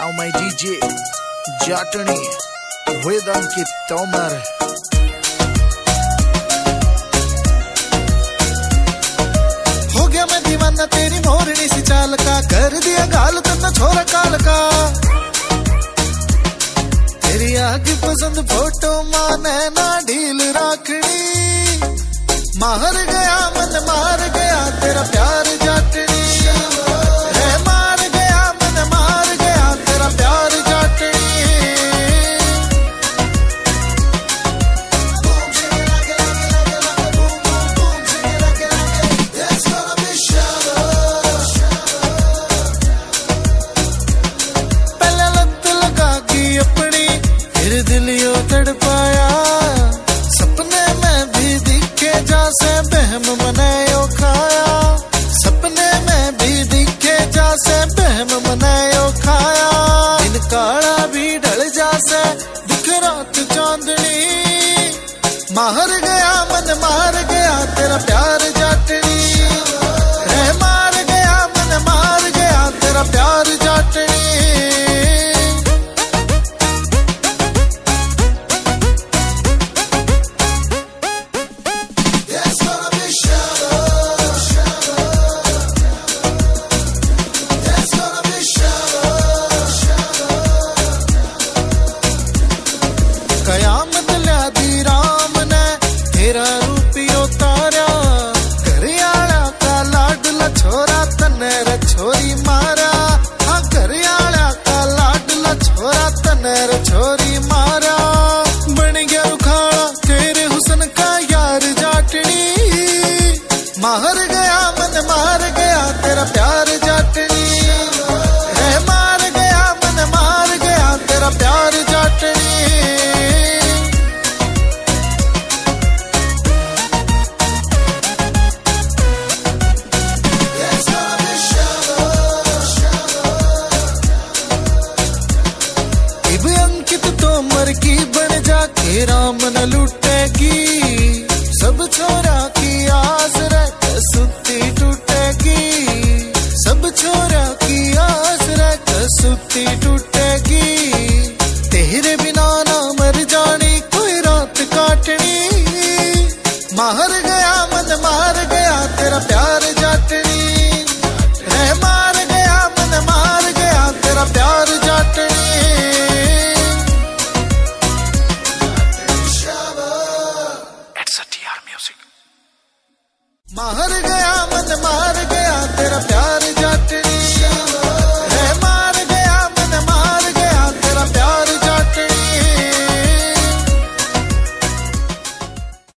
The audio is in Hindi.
now my DJ Jatani with Ankit Tomar. हो गया मैं दीवाना तेरी मोरनी सी चाल का, कर दिया गाल तन्ना छोरा काल का। तेरी आगे पसंद फोटो माने ना ढील राखड़ी, मार गया मन मार गया तेरा प्यार जाटनी, मार गया मन मार गया तेरा प्यार जाटनी। पहले लत लगा की अपनी फिर दिल यो तड़पाया, सपने में भी दिखे जैसे बहम मनायो खाया, सपने में भी दिखे जैसे बहम मनायो खाया। दिन काला भी ढल जासे दिख रात चांदनी, मार गया मन मार गया तेरा प्यार जाटनी, मार गया मन मार गया तेरा प्यार जाटनी। कयामत ल्यादी राम ने तेरा रूपियो तारा, घरियाला का लाडला छोरा तने रे छोरी मारा, हाँ घरियाला का लाडला छोरा तने रे छोरी मारा। बन गया उखाड़ा तेरे हुस्न का यार जाटनी, मार गया मन मार गया तेरा प्यार जाटनी, मार गया मन मार गया तेरा प्यार जाटनी। अंकित तोमर की बन जाके राम न लूटेगी, सब छोरा की आस रख सुती टूटेगी, सब छोरा की आस रख सुती टूटेगी।